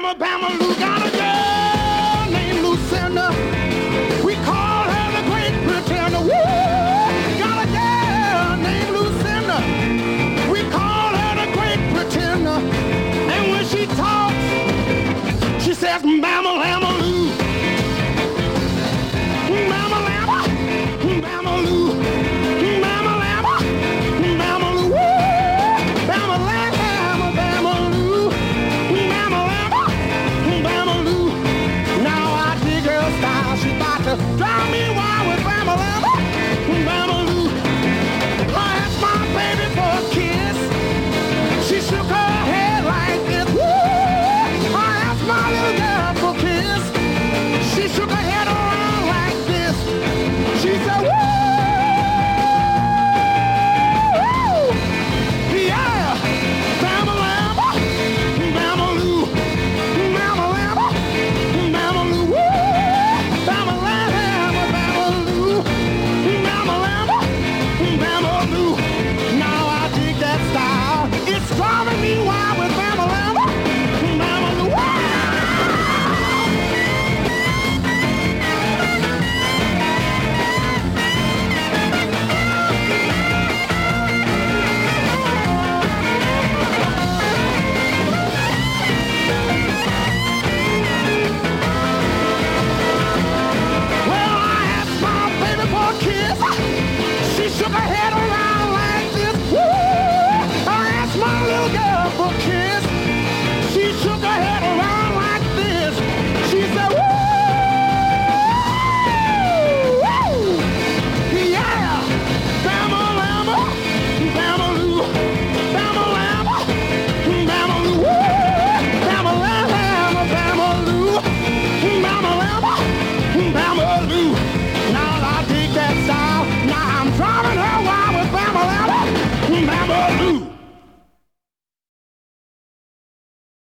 Alabama, Lou got a girl named Lucinda. We call her the Great Pretender. Woo! Got a girl named Lucinda. We call her the Great Pretender. And when she talks, she says, Mama, Lamb.